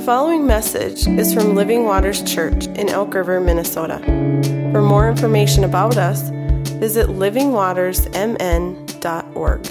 following message is from Living Waters Church in Elk River, Minnesota. For more information about us, visit livingwatersmn.org.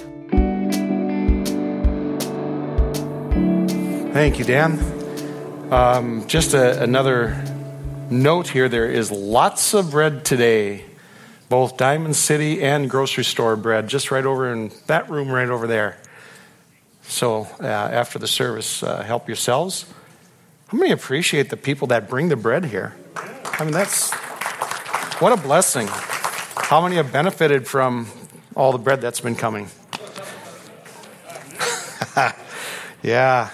Thank you, Dan. Just another note here. There is lots of bread today, both Diamond City and grocery store bread, just right over in that room right over there. So after the service, help yourselves. How many appreciate the people that bring the bread here? I mean, what a blessing. How many have benefited from all the bread that's been coming? Yeah.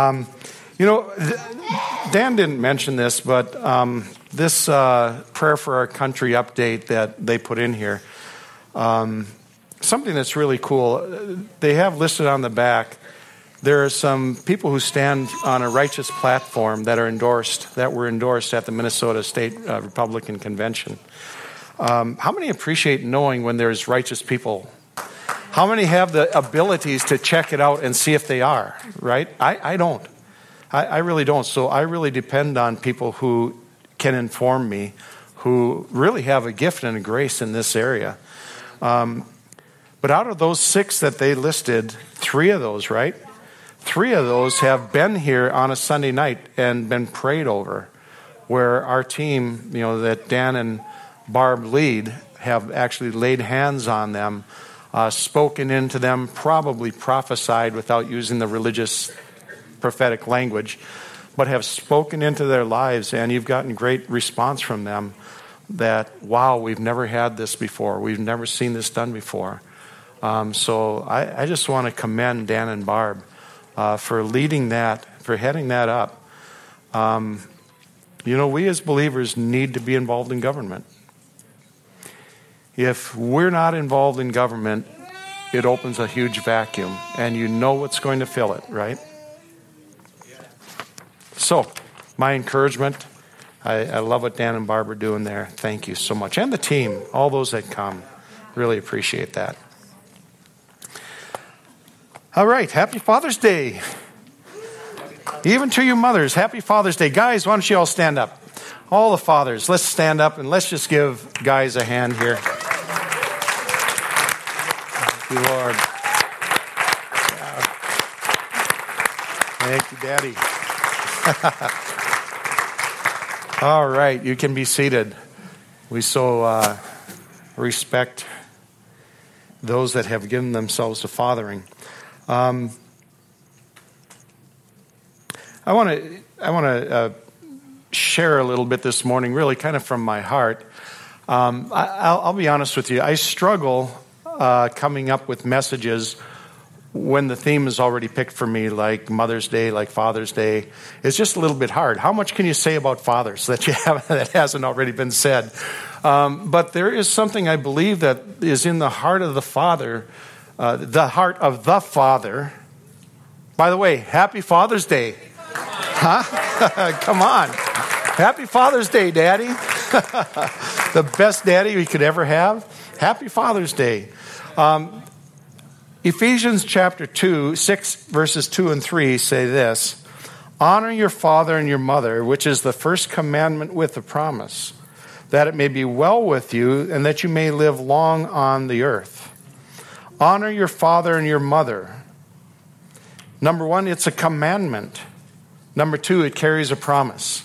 Dan didn't mention this, but this prayer for our country update that they put in here, something that's really cool. They have listed on the back, there are some people who stand on a righteous platform that were endorsed at the Minnesota State Republican Convention. How many appreciate knowing when there's righteous people? How many have the abilities to check it out and see if they are, right? I don't. I really don't. So I really depend on people who can inform me, who really have a gift and a grace in this area. But out of those 6 that they listed, 3 of those, right? 3 of those have been here on a Sunday night and been prayed over, where our team, that Dan and Barb lead, have actually laid hands on them, spoken into them, probably prophesied without using the religious prophetic language, but have spoken into their lives, and you've gotten great response from them that, wow, we've never had this before. We've never seen this done before. So I just want to commend Dan and Barb for leading that, for heading that up. We as believers need to be involved in government. If we're not involved in government, it opens a huge vacuum, and you know what's going to fill it, right? So, my encouragement, I love what Dan and Barb are doing there. Thank you so much. And the team, all those that come, really appreciate that. All right, happy Father's Day. Even to you mothers, happy Father's Day. Guys, why don't you all stand up? All the fathers, let's stand up and let's just give guys a hand here. Thank you, Lord. Thank you, Daddy. All right, you can be seated. We so respect those that have given themselves to fathering. I want to share a little bit this morning, really kind of from my heart. I'll be honest with you. I struggle coming up with messages when the theme is already picked for me, like Mother's Day, like Father's Day. It's just a little bit hard. How much can you say about fathers that that hasn't already been said? But there is something I believe that is in the heart of the Father. The heart of the Father. By the way, happy Father's Day. Huh? Come on. Happy Father's Day, Daddy. The best daddy we could ever have. Happy Father's Day. Ephesians chapter 6, verses 2 and 3 say this: honor your father and your mother, which is the first commandment with a promise, that it may be well with you and that you may live long on the earth. Honor your father and your mother. Number 1, it's a commandment. Number 2, it carries a promise.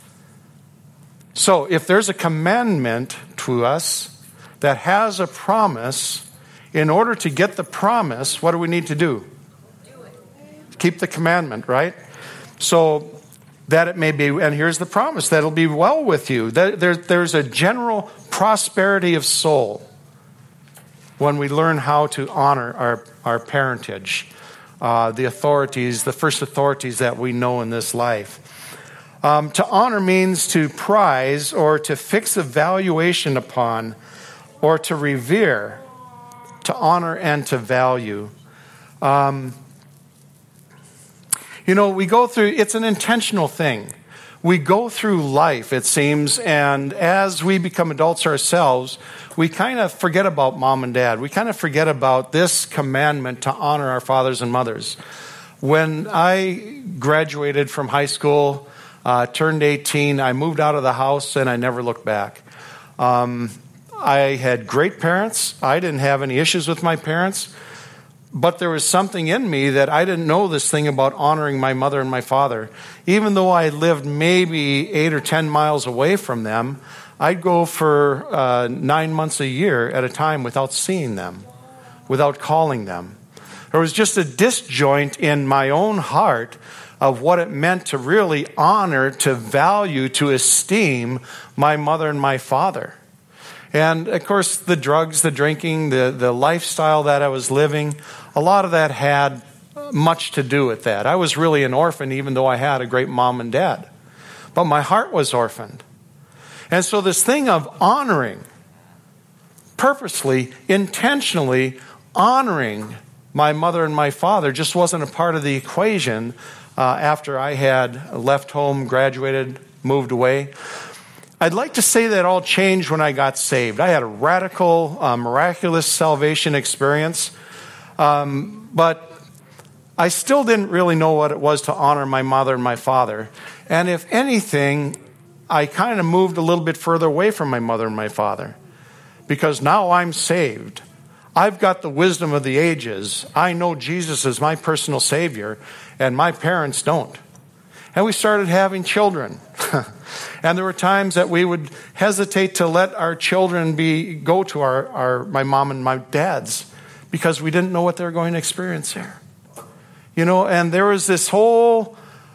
So if there's a commandment to us that has a promise, in order to get the promise, what do we need to do? Keep the commandment, right? So that it may be, and here's the promise, that it'll be well with you. There's a general prosperity of soul when we learn how to honor our parentage, the authorities, the first authorities that we know in this life. To honor means to prize or to fix a valuation upon or to revere, to honor and to value. We go through, it's an intentional thing. We go through life, it seems, and as we become adults ourselves, we kind of forget about mom and dad. We kind of forget about this commandment to honor our fathers and mothers. When I graduated from high school, turned 18, I moved out of the house and I never looked back. I had great parents. I didn't have any issues with my parents. But there was something in me that I didn't know this thing about honoring my mother and my father. Even though I lived maybe 8 or 10 miles away from them, I'd go for 9 months a year at a time without seeing them, without calling them. There was just a disjoint in my own heart of what it meant to really honor, to value, to esteem my mother and my father. And, of course, the drugs, the drinking, the lifestyle that I was living, a lot of that had much to do with that. I was really an orphan, even though I had a great mom and dad. But my heart was orphaned. And so this thing of honoring, purposely, intentionally honoring my mother and my father just wasn't a part of the equation after I had left home, graduated, moved away. I'd like to say that all changed when I got saved. I had a radical, miraculous salvation experience, but I still didn't really know what it was to honor my mother and my father. And if anything, I kind of moved a little bit further away from my mother and my father, because now I'm saved. I've got the wisdom of the ages. I know Jesus is my personal Savior, and my parents don't. And we started having children. And there were times that we would hesitate to let our children go to my mom and my dad's because we didn't know what they were going to experience there. And there was this whole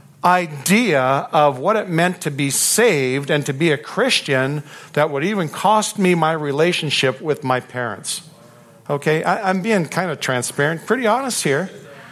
idea of what it meant to be saved and to be a Christian that would even cost me my relationship with my parents. Okay, I'm being kind of transparent, pretty honest here.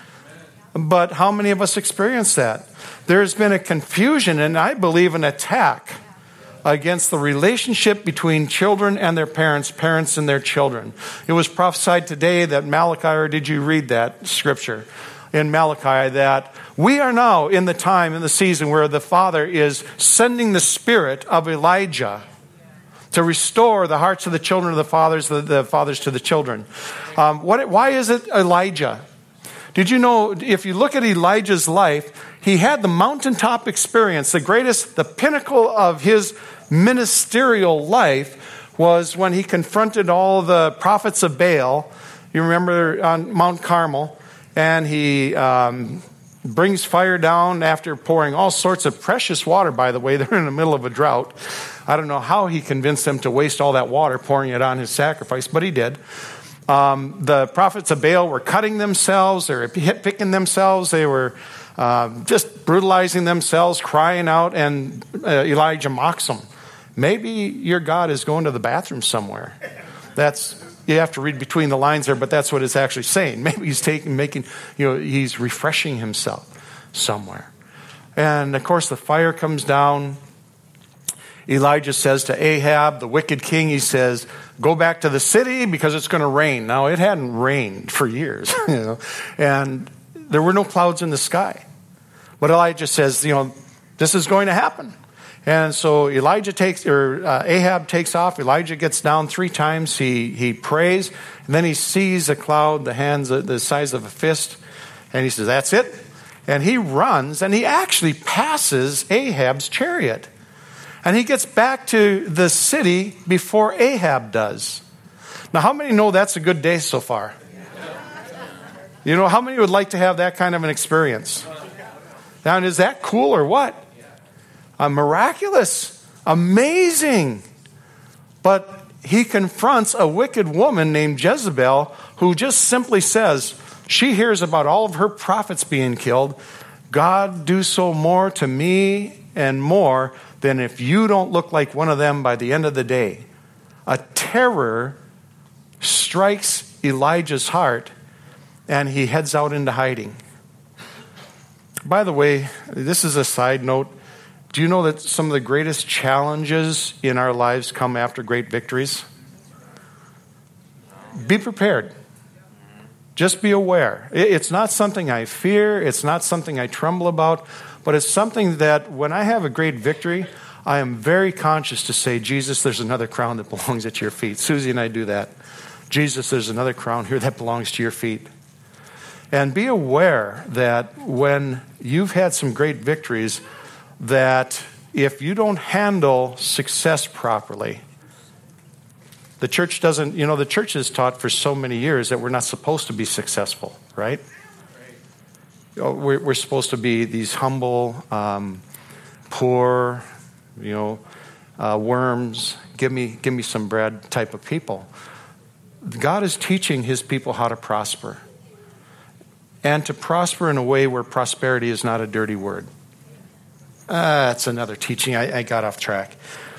But how many of us experience that? There's been a confusion and I believe an attack against the relationship between children and their parents, parents and their children. It was prophesied today that Malachi, or did you read that scripture in Malachi, that we are now in the time, in the season where the Father is sending the spirit of Elijah to restore the hearts of the children of the fathers to the children. Why is it Elijah? Did you know, if you look at Elijah's life, he had the mountaintop experience. The pinnacle of his ministerial life was when he confronted all the prophets of Baal. You remember on Mount Carmel, and he brings fire down after pouring all sorts of precious water, by the way. They're in the middle of a drought. I don't know how he convinced them to waste all that water, pouring it on his sacrifice, but he did. The prophets of Baal were cutting themselves, they were picking themselves, they were just brutalizing themselves, crying out, and Elijah mocks them. Maybe your God is going to the bathroom somewhere. You have to read between the lines there, but that's what it's actually saying. Maybe he's he's refreshing himself somewhere. And of course the fire comes down. Elijah says to Ahab, the wicked king, he says, go back to the city because it's going to rain. Now, it hadn't rained for years, and there were no clouds in the sky. But Elijah says, this is going to happen. And so Ahab takes off. Elijah gets down 3 times. He prays, and then he sees a cloud, the size of a fist, and he says, that's it. And he runs, and he actually passes Ahab's chariot. And he gets back to the city before Ahab does. Now, how many know that's a good day so far? How many would like to have that kind of an experience? Now, is that cool or what? Miraculous, amazing. But he confronts a wicked woman named Jezebel who just simply says, she hears about all of her prophets being killed. God, do so more to me and more than if you don't look like one of them by the end of the day. A terror strikes Elijah's heart, and he heads out into hiding. By the way, this is a side note. Do you know that some of the greatest challenges in our lives come after great victories? Be prepared. Just be aware. It's not something I fear. It's not something I tremble about. But it's something that when I have a great victory, I am very conscious to say, Jesus, there's another crown that belongs at your feet. Susie and I do that. Jesus, there's another crown here that belongs to your feet. And be aware that when you've had some great victories, that if you don't handle success properly, the church doesn't, the church has taught for so many years that we're not supposed to be successful, right? We're supposed to be these humble, poor, worms, give me some bread type of people. God is teaching his people how to prosper. And to prosper in a way where prosperity is not a dirty word. That's another teaching. I got off track.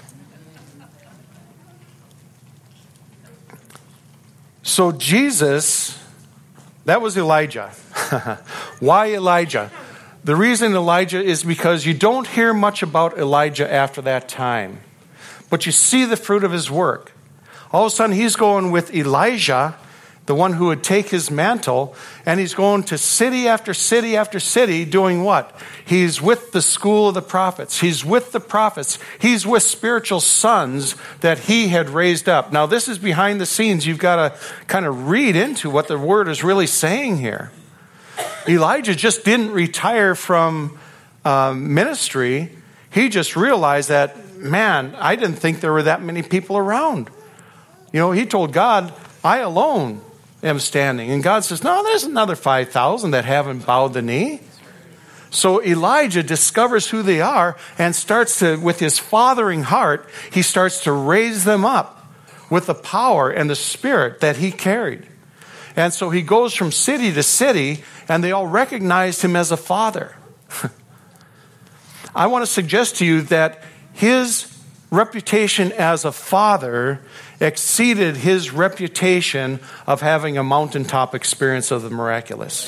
So Jesus, that was Elijah. Why Elijah? The reason Elijah is because you don't hear much about Elijah after that time. But you see the fruit of his work. All of a sudden he's going with Elijah, the one who would take his mantle, and he's going to city after city after city doing what? He's with the school of the prophets. He's with the prophets. He's with spiritual sons that he had raised up. Now, this is behind the scenes. You've got to kind of read into what the word is really saying here. Elijah just didn't retire from ministry. He just realized that, man, I didn't think there were that many people around. He told God, I alone am standing. And God says, no, there's another 5,000 that haven't bowed the knee. So Elijah discovers who they are and starts to, with his fathering heart, he starts to raise them up with the power and the spirit that he carried. And so he goes from city to city, and they all recognized him as a father. I want to suggest to you that his reputation as a father exceeded his reputation of having a mountaintop experience of the miraculous.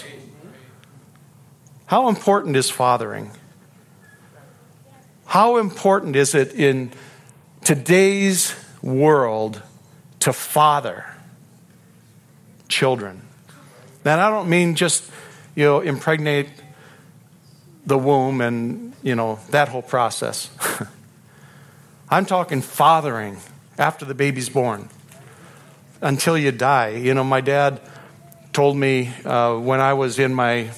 How important is fathering? How important is it in today's world to father children? And I don't mean just, impregnate the womb and, that whole process. I'm talking fathering after the baby's born until you die. My dad told me when I was in my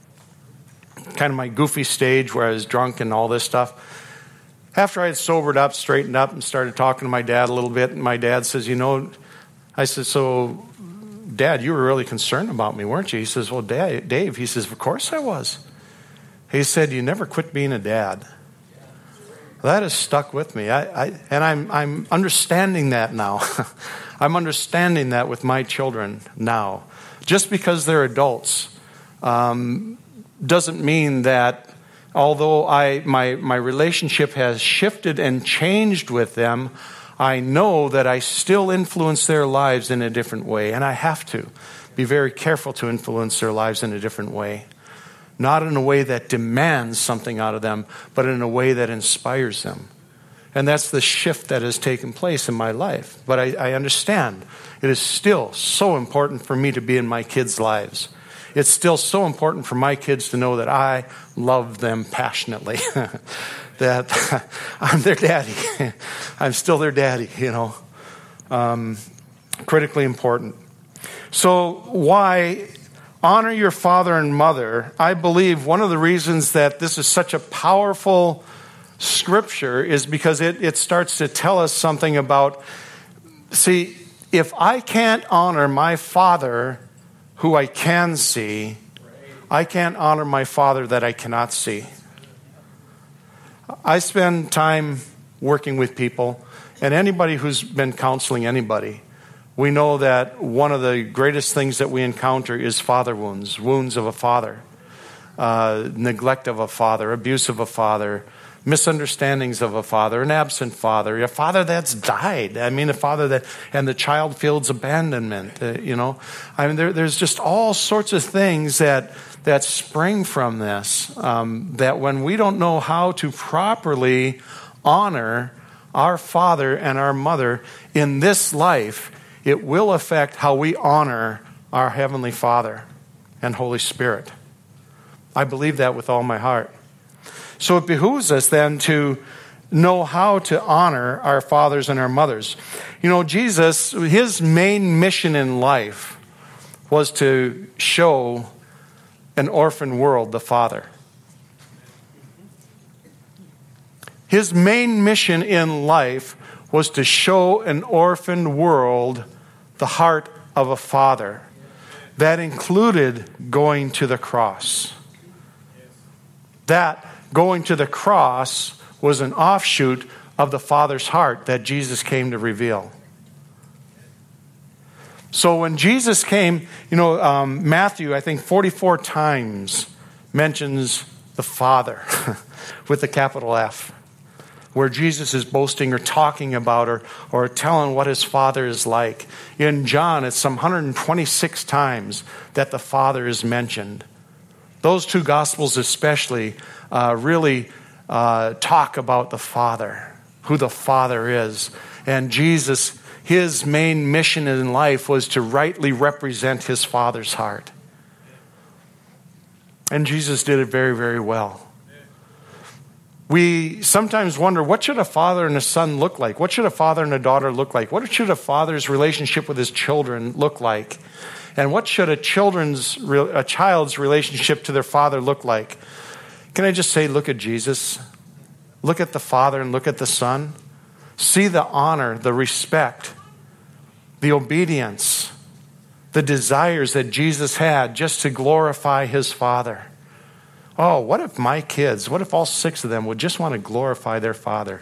goofy stage where I was drunk and all this stuff, after I had sobered up, straightened up, and started talking to my dad a little bit, and my dad says, I said, so Dad, you were really concerned about me, weren't you? He says, well, Dave, he says, of course I was. He said, you never quit being a dad. That has stuck with me. I'm understanding that now. I'm understanding that with my children now. Just because they're adults doesn't mean that although my relationship has shifted and changed with them, I know that I still influence their lives in a different way. And I have to be very careful to influence their lives in a different way. Not in a way that demands something out of them, but in a way that inspires them. And that's the shift that has taken place in my life. But I understand it is still so important for me to be in my kids' lives. It's still so important for my kids to know that I love them passionately. That I'm their daddy. I'm still their daddy, Critically important. So why honor your father and mother? I believe one of the reasons that this is such a powerful scripture is because it starts to tell us something about, see, if I can't honor my father who I can see, I can't honor my father that I cannot see. I spend time working with people, and anybody who's been counseling anybody, we know that one of the greatest things that we encounter is father wounds, wounds of a father, neglect of a father, abuse of a father, misunderstandings of a father, an absent father, a father that's died. A father that, and the child feels abandonment, there's just all sorts of things that spring from this, that when we don't know how to properly honor our father and our mother in this life, it will affect how we honor our Heavenly Father and Holy Spirit. I believe that with all my heart. So it behooves us then to know how to honor our fathers and our mothers. Jesus, his main mission in life was to show an orphan world the Father. His main mission in life was to show an orphan world the heart of a father. That included going to the cross. That going to the cross was an offshoot of the Father's heart that Jesus came to reveal. So when Jesus came, Matthew, I think 44 times mentions the Father with the capital F, where Jesus is boasting or talking about or telling what his Father is like. In John, it's some 126 times that the Father is mentioned. Those two Gospels especially really talk about the Father, who the Father is. And Jesus, his main mission in life was to rightly represent his Father's heart. And Jesus did it very, very well. We sometimes wonder, what should a father and a son look like? What should a father and a daughter look like? What should a father's relationship with his children look like? And what should a child's relationship to their father look like? Can I just say, look at Jesus. Look at the Father and look at the Son. See the honor, the respect, the obedience, the desires that Jesus had just to glorify his Father. Oh, what if my kids, what if all 6 of them would just want to glorify their father?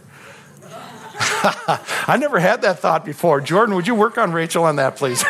I never had that thought before. Jordan, would you work on Rachel on that, please?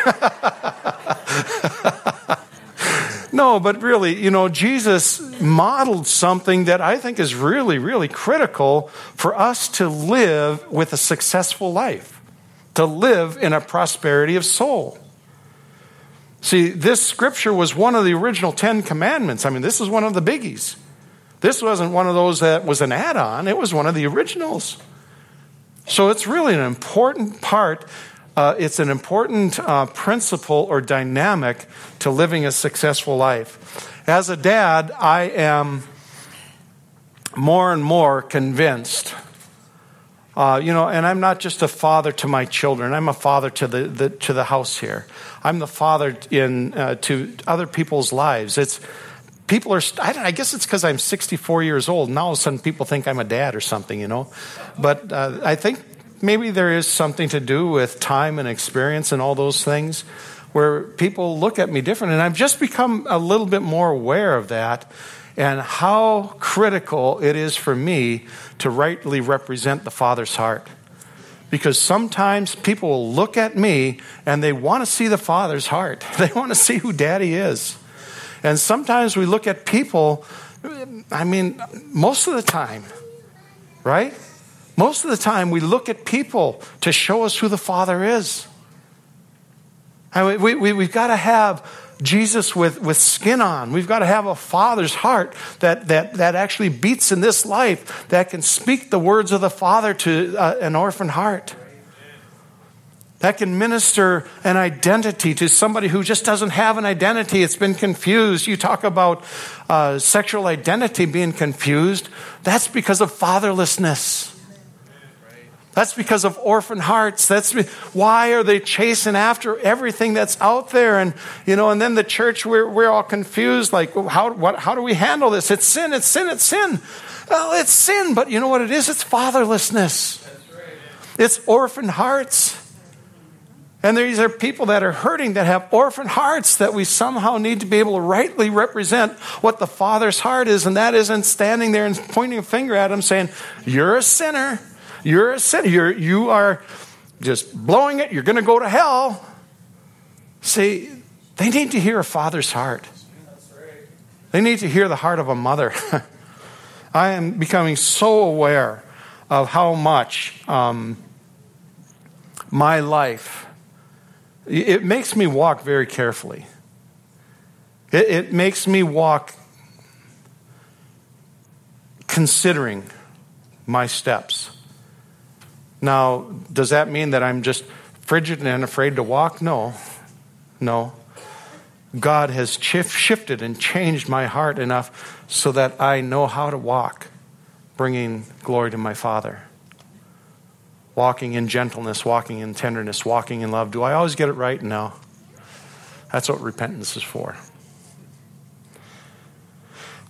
No, but really, Jesus modeled something that I think is really, really critical for us to live with a successful life, to live in a prosperity of soul. See, this scripture was one of the original 10 commandments. I mean, this is one of the biggies. This wasn't one of those that was an add-on. It was one of the originals. So it's really an important part. It's an important principle or dynamic to living a successful life. As a dad, I am more and more convinced. And I'm not just a father to my children. I'm a father to the house here. I'm the father to other people's lives. I guess it's because I'm 64 years old. Now all of a sudden people think I'm a dad or something, But I think maybe there is something to do with time and experience and all those things where people look at me different. And I've just become a little bit more aware of that and how critical it is for me to rightly represent the Father's heart. Because sometimes people will look at me and they want to see the Father's heart. They want to see who Daddy is. And sometimes we look at people, most of the time, right? Most of the time we look at people to show us who the Father is. We've got to have Jesus with skin on. We've got to have a Father's heart that actually beats in this life, that can speak the words of the Father to an orphan heart. That can minister an identity to somebody who just doesn't have an identity. It's been confused. You talk about sexual identity being confused. That's because of fatherlessness. That's because of orphan hearts. Why are they chasing after everything that's out there? And then the church, we're all confused. Like, how do we handle this? It's sin. It's sin. It's sin. Well, it's sin, but you know what it is? It's fatherlessness. It's orphan hearts. And these are people that are hurting, that have orphan hearts, that we somehow need to be able to rightly represent what the Father's heart is. And that isn't standing there and pointing a finger at him saying, you're a sinner. You're a sinner. You are just blowing it. You're going to go to hell. See, they need to hear a father's heart. They need to hear the heart of a mother. I am becoming so aware of how much my life, it makes me walk very carefully. It makes me walk considering my steps. Now, does that mean that I'm just frigid and afraid to walk? No. God has shifted and changed my heart enough so that I know how to walk, bringing glory to my Father. Walking in gentleness, walking in tenderness, walking in love. Do I always get it right? No. That's what repentance is for.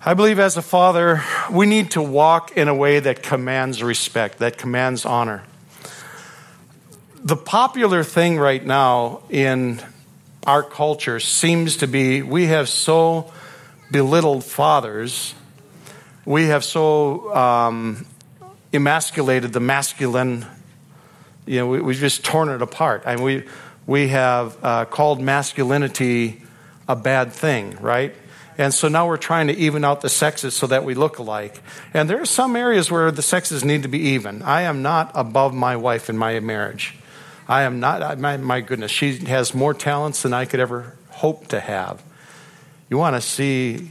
I believe as a father, we need to walk in a way that commands respect, that commands honor. The popular thing right now in our culture seems to be we have so belittled fathers. We have so emasculated the masculine. We've just torn it apart. And we have called masculinity a bad thing, right? And so now we're trying to even out the sexes so that we look alike. And there are some areas where the sexes need to be even. I am not above my wife in my marriage. I am not, my goodness, she has more talents than I could ever hope to have. You want to see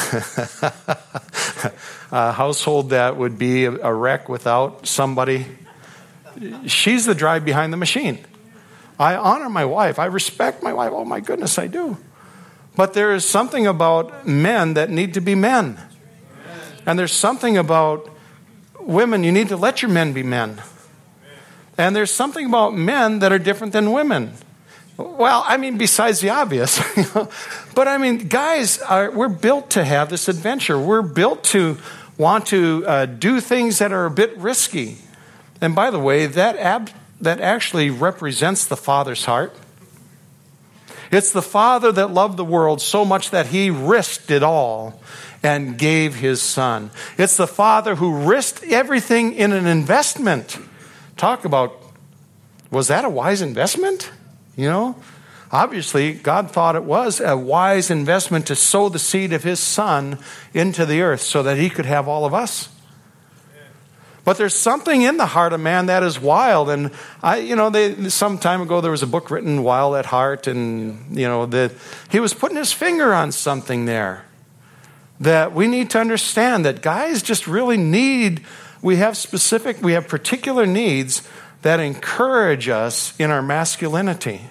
a household that would be a wreck without somebody? She's the drive behind the machine. I honor my wife. I respect my wife. Oh my goodness, I do. But there is something about men that need to be men. And there's something about women, you need to let your men be men. And there's something about men that are different than women. Well, I mean, besides the obvious. But I mean, guys, we're built to have this adventure. We're built to want to do things that are a bit risky. And by the way, that actually represents the Father's heart. It's the Father that loved the world so much that he risked it all and gave his Son. It's the Father who risked everything in an investment. Talk about, was that a wise investment? Obviously, God thought it was a wise investment to sow the seed of his Son into the earth so that he could have all of us. But there's something in the heart of man that is wild. And some time ago there was a book written, Wild at Heart, and he was putting his finger on something there that we need to understand that guys just really need. We have particular needs that encourage us in our masculinity.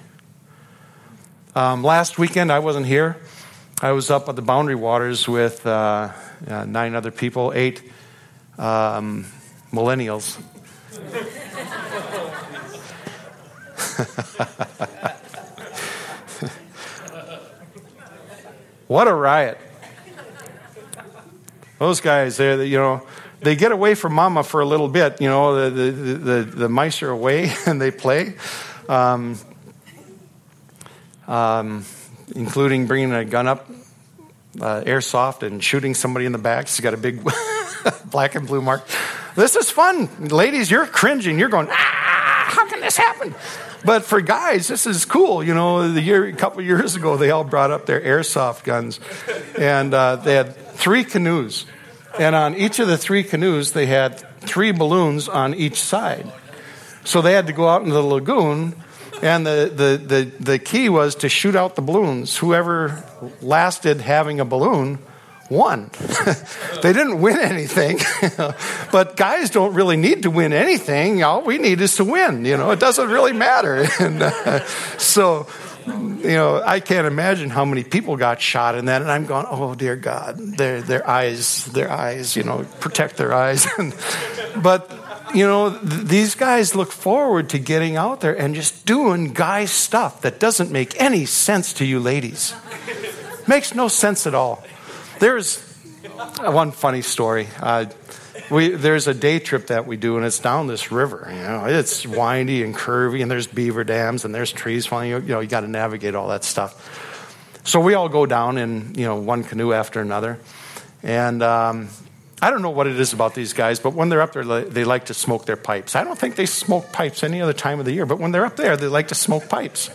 Last weekend I wasn't here. I was up at the Boundary Waters with 9 other people, 8. Millennials. What a riot. Those guys, they get away from mama for a little bit. The mice are away and they play. Including bringing a gun up, airsoft, and shooting somebody in the back. She's got a big black and blue mark. This is fun. Ladies, you're cringing. You're going, how can this happen? But for guys, this is cool. A couple years ago, they all brought up their airsoft guns. And they had 3 canoes. And on each of the 3 canoes, they had 3 balloons on each side. So they had to go out into the lagoon. And the key was to shoot out the balloons. Whoever lasted having a balloon won. They didn't win anything. But guys don't really need to win anything. All we need is to win. It doesn't really matter. And I can't imagine how many people got shot in that. And I'm going, oh, dear God, their eyes, protect their eyes. But, these guys look forward to getting out there and just doing guy stuff that doesn't make any sense to you ladies. Makes no sense at all. There's one funny story. There's a day trip that we do, and it's down this river. It's windy and curvy, and there's beaver dams, and there's trees falling. You got to navigate all that stuff. So we all go down in one canoe after another, and I don't know what it is about these guys, but when they're up there, they like to smoke their pipes. I don't think they smoke pipes any other time of the year, but when they're up there, they like to smoke pipes.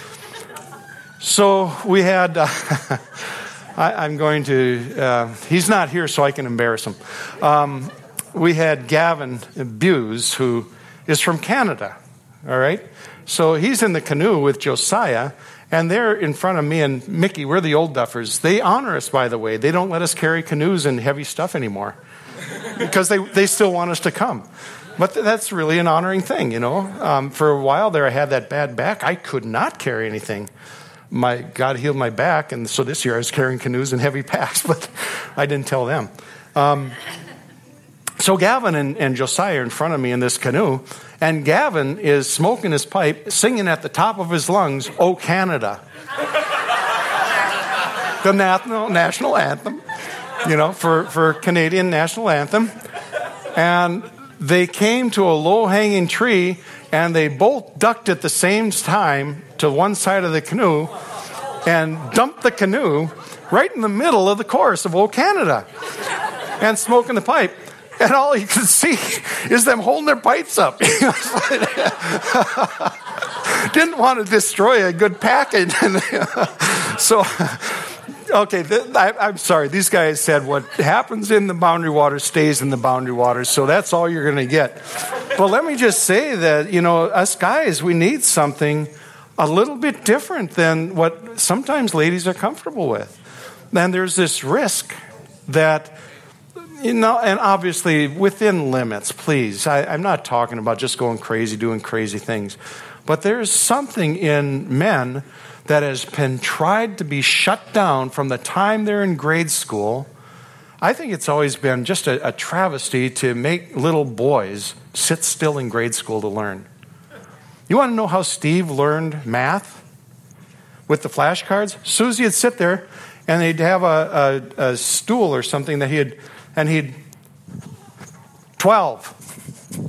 So we had. I'm going to, he's not here so I can embarrass him. We had Gavin Buse, who is from Canada, all right? So he's in the canoe with Josiah, and they're in front of me and Mickey. We're the old duffers. They honor us, by the way. They don't let us carry canoes and heavy stuff anymore because they still want us to come. But that's really an honoring thing, For a while there, I had that bad back. I could not carry anything. God healed my back, and so this year I was carrying canoes and heavy packs, but I didn't tell them. So Gavin and Josiah are in front of me in this canoe, and Gavin is smoking his pipe, singing at the top of his lungs, "Oh Canada," the national anthem. for Canadian national anthem. And they came to a low-hanging tree, and they both ducked at the same time to one side of the canoe and dumped the canoe right in the middle of the chorus of "O Canada" and smoking the pipe. And all you can see is them holding their pipes up. Didn't want to destroy a good package. So, okay, I'm sorry. These guys said what happens in the Boundary Waters stays in the Boundary Waters. So that's all you're going to get. But let me just say that, us guys, we need something a little bit different than what sometimes ladies are comfortable with. And there's this risk that, and obviously within limits, please. I'm not talking about just going crazy, doing crazy things. But there's something in men that has been tried to be shut down from the time they're in grade school. I think it's always been just a travesty to make little boys sit still in grade school to learn. You want to know how Steve learned math? With the flashcards? Susie would sit there, and they'd have a stool or something that he'd 12,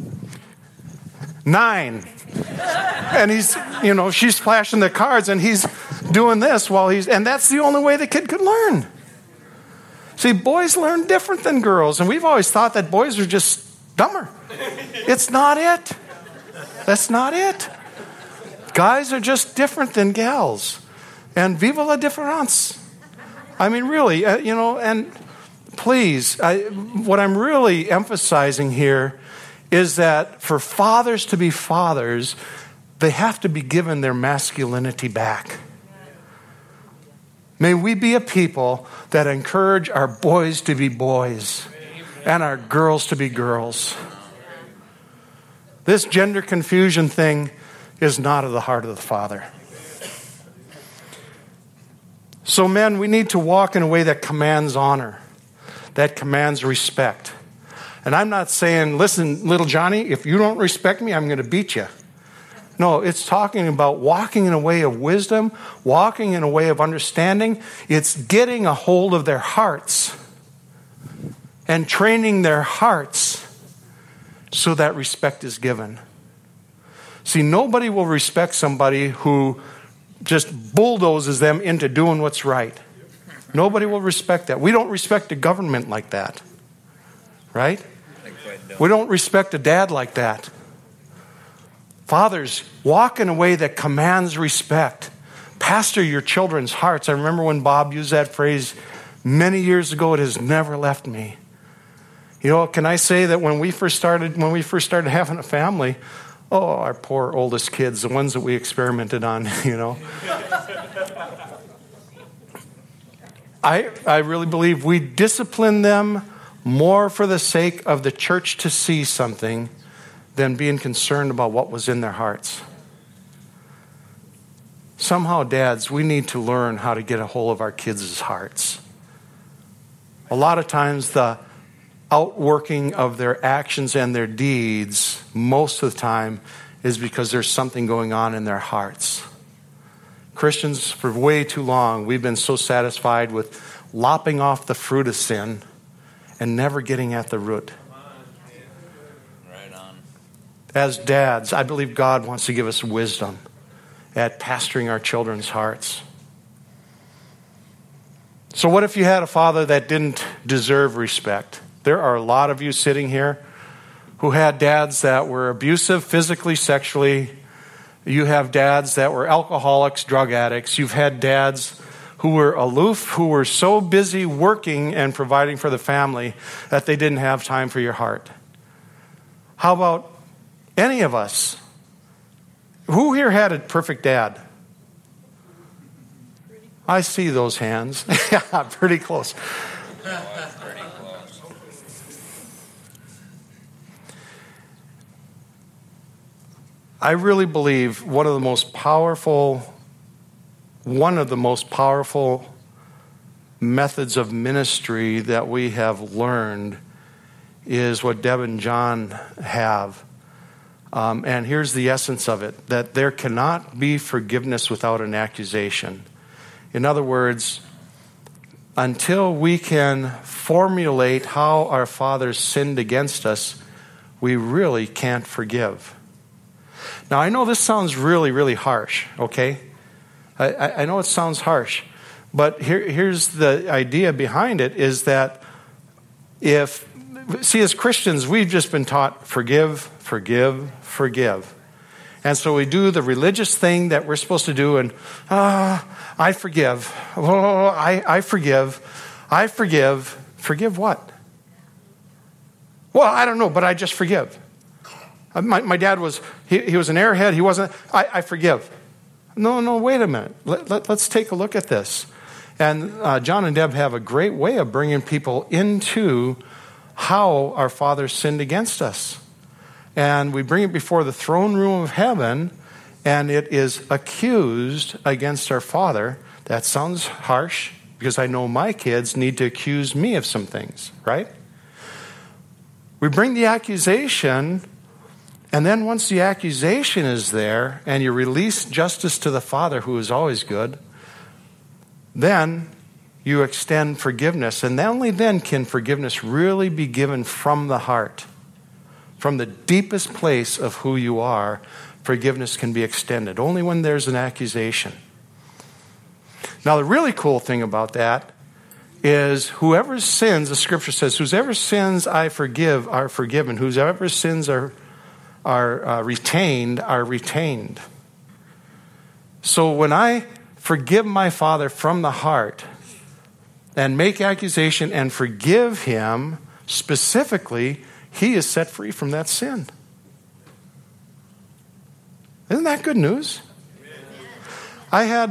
9, and he's, she's flashing the cards, and he's doing this and that's the only way the kid could learn. See, boys learn different than girls, and we've always thought that boys are just dumber. It's not it. That's not it. Guys are just different than gals, and vive la différence. I mean, really, and please, what I'm really emphasizing here is that for fathers to be fathers, they have to be given their masculinity back. May we be a people that encourage our boys to be boys and our girls to be girls. This gender confusion thing is not of the heart of the Father. So men, we need to walk in a way that commands honor, that commands respect. And I'm not saying, listen, little Johnny, if you don't respect me, I'm going to beat you. No, it's talking about walking in a way of wisdom, walking in a way of understanding. It's getting a hold of their hearts and training their hearts so that respect is given. See, nobody will respect somebody who just bulldozes them into doing what's right. Nobody will respect that. We don't respect a government like that. Right? We don't respect a dad like that. Fathers, walk in a way that commands respect. Pastor your children's hearts. I remember when Bob used that phrase many years ago. It has never left me. Can I say that when we first started having a family, our poor oldest kids, the ones that we experimented on, I really believe we discipline them more for the sake of the church to see something than being concerned about what was in their hearts. Somehow, dads, we need to learn how to get a hold of our kids' hearts. A lot of times, the outworking of their actions and their deeds, most of the time, is because there's something going on in their hearts. Christians, for way too long, we've been so satisfied with lopping off the fruit of sin and never getting at the root. Right on. As dads, I believe God wants to give us wisdom at pastoring our children's hearts. So what if you had a father that didn't deserve respect? There are a lot of you sitting here who had dads that were abusive physically, sexually. You have dads that were alcoholics, drug addicts. You've had dads who were aloof, who were so busy working and providing for the family that they didn't have time for your heart. How about any of us? Who here had a perfect dad? I see those hands. Yeah, pretty close. Pretty close. I really believe one of the most powerful methods of ministry that we have learned is what Deb and John have. And here's the essence of it, that there cannot be forgiveness without an accusation. In other words, until we can formulate how our father sinned against us, we really can't forgive. Now, I know this sounds really, really harsh, okay? I know it sounds harsh, but here's the idea behind it is that as Christians, we've just been taught forgive, forgive, forgive. And so we do the religious thing that we're supposed to do, and I forgive. Oh, I forgive. I forgive. Forgive what? Well, I don't know, but I just forgive. My dad was, he was an airhead. He wasn't, I forgive. No, wait a minute. Let's take a look at this. And John and Deb have a great way of bringing people into how our Father sinned against us. And we bring it before the throne room of heaven, and it is accused against our Father. That sounds harsh, because I know my kids need to accuse me of some things, right? We bring the accusation, and then once the accusation is there, and you release justice to the Father, who is always good, then you extend forgiveness. And only then can forgiveness really be given from the heart. From the deepest place of who you are, forgiveness can be extended. Only when there's an accusation. Now, the really cool thing about that is whoever sins, the scripture says, whoever sins I forgive are forgiven. Whoever sins are retained are retained. So when I forgive my father from the heart and make accusation and forgive him specifically, he is set free from that sin. Isn't that good news? I had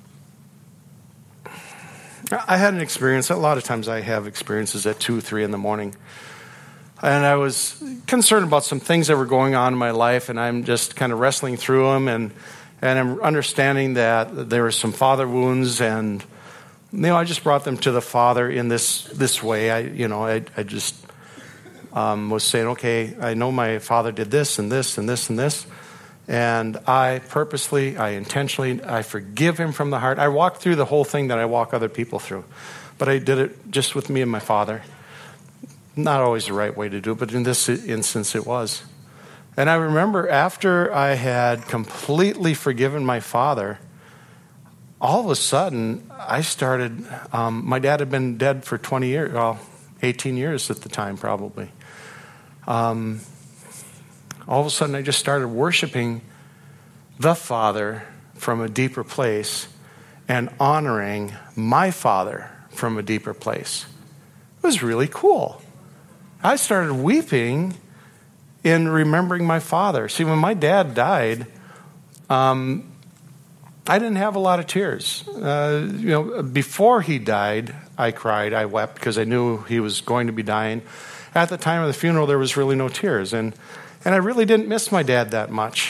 an experience. A lot of times I have experiences at 2, 3 in the morning. And I was concerned about some things that were going on in my life, and I'm just kind of wrestling through them, and I'm understanding that there were some father wounds, and I just brought them to the Father in this way. I just was saying, okay, I know my father did this and this and this and this, and I intentionally, I forgive him from the heart. I walked through the whole thing that I walk other people through, but I did it just with me and my father. Not always the right way to do it, but in this instance it was. And I remember after I had completely forgiven my father, all of a sudden I started, my dad had been dead for 20 years, well, 18 years at the time probably. All of a sudden I just started worshiping the Father from a deeper place and honoring my father from a deeper place. It was really cool. I started weeping in remembering my father. See, when my dad died, I didn't have a lot of tears. Before he died, I cried, I wept because I knew he was going to be dying. At the time of the funeral, there was really no tears. And I really didn't miss my dad that much,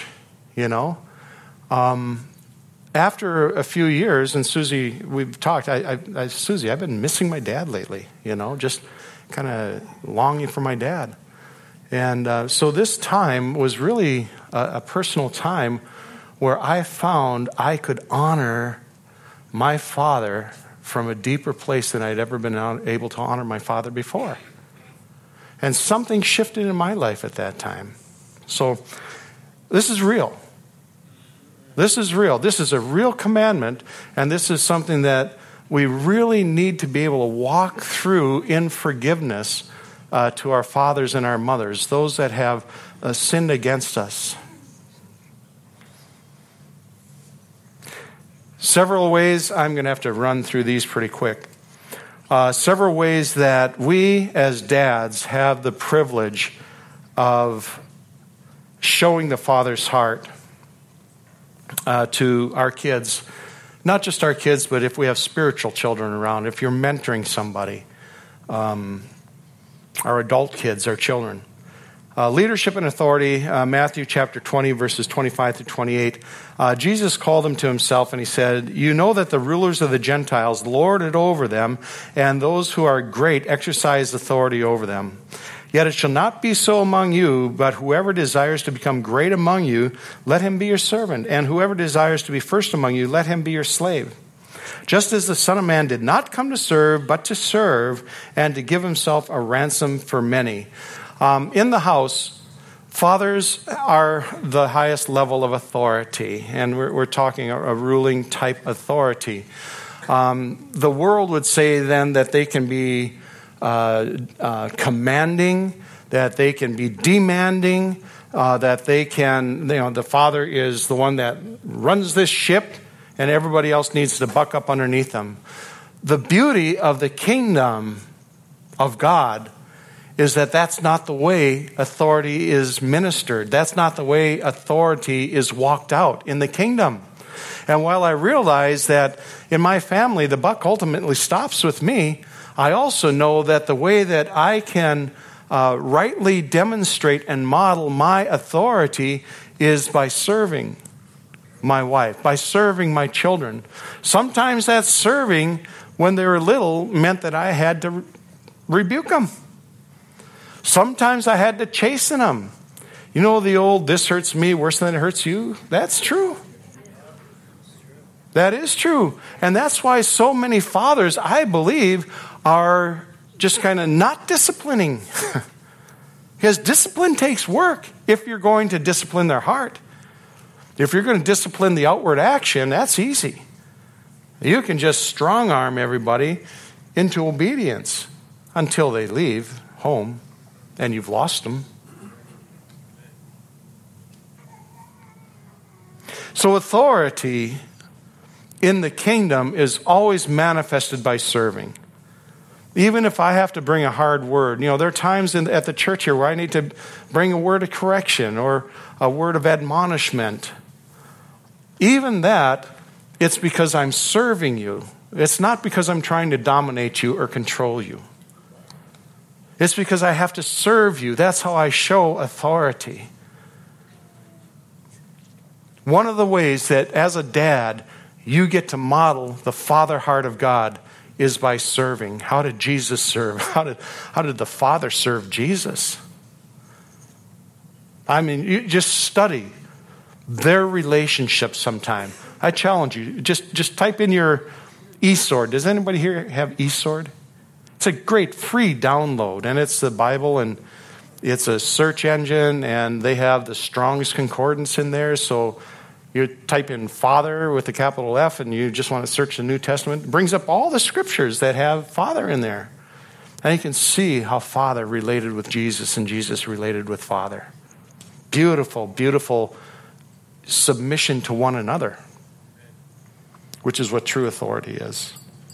After a few years, and Susie, we've talked, Susie, I've been missing my dad lately, just kind of longing for my dad. And so this time was really a personal time where I found I could honor my father from a deeper place than I'd ever been able to honor my father before. And something shifted in my life at that time. So this is real. This is real. This is a real commandment, and this is something that we really need to be able to walk through in forgiveness to our fathers and our mothers, those that have sinned against us. Several ways, I'm going to have to run through these pretty quick. Several ways that we as dads have the privilege of showing the Father's heart to our kids. Not just our kids, but if we have spiritual children around, if you're mentoring somebody, our adult kids, our children. Leadership and authority, Matthew chapter 20, verses 25 through 28. Jesus called them to himself and he said, "You know that the rulers of the Gentiles lord it over them, and those who are great exercise authority over them. Yet it shall not be so among you, but whoever desires to become great among you, let him be your servant, and whoever desires to be first among you, let him be your slave. just as the Son of Man did not come to serve, but to serve, and to give himself a ransom for many. In the house, fathers are the highest level of authority, and we're talking a ruling type authority. The world would say then that they can be commanding, that they can be demanding, that they can, the father is the one that runs this ship and everybody else needs to buck up underneath them. The beauty of the kingdom of God is that that's not the way authority is ministered. That's not the way authority is walked out in the kingdom. And while I realize that in my family the buck ultimately stops with me, I also know that the way that I can rightly demonstrate and model my authority is by serving my wife, by serving my children. Sometimes that serving when they were little meant that I had to rebuke them. Sometimes I had to chasten them. You know the old, this hurts me worse than it hurts you? That's true. That is true. And that's why so many fathers, I believe, are just kind of not disciplining. Because discipline takes work if you're going to discipline their heart. If you're going to discipline the outward action, that's easy. You can just strong arm everybody into obedience until they leave home and you've lost them. So authority in the kingdom is always manifested by serving. Even if I have to bring a hard word. There are times at the church here where I need to bring a word of correction or a word of admonishment. Even that, it's because I'm serving you. It's not because I'm trying to dominate you or control you. It's because I have to serve you. That's how I show authority. One of the ways that as a dad, you get to model the father heart of God is by serving. How did Jesus serve? How did the Father serve Jesus? I mean, you just study their relationship sometime. I challenge you, just type in your eSword. Does anybody here have eSword? It's a great free download, and it's the Bible, and it's a search engine, and they have the Strong's Concordance in there, so you type in Father with a capital F and you just want to search the New Testament. It brings up all the scriptures that have Father in there. And you can see how Father related with Jesus and Jesus related with Father. Beautiful, beautiful submission to one another, which is what true authority is.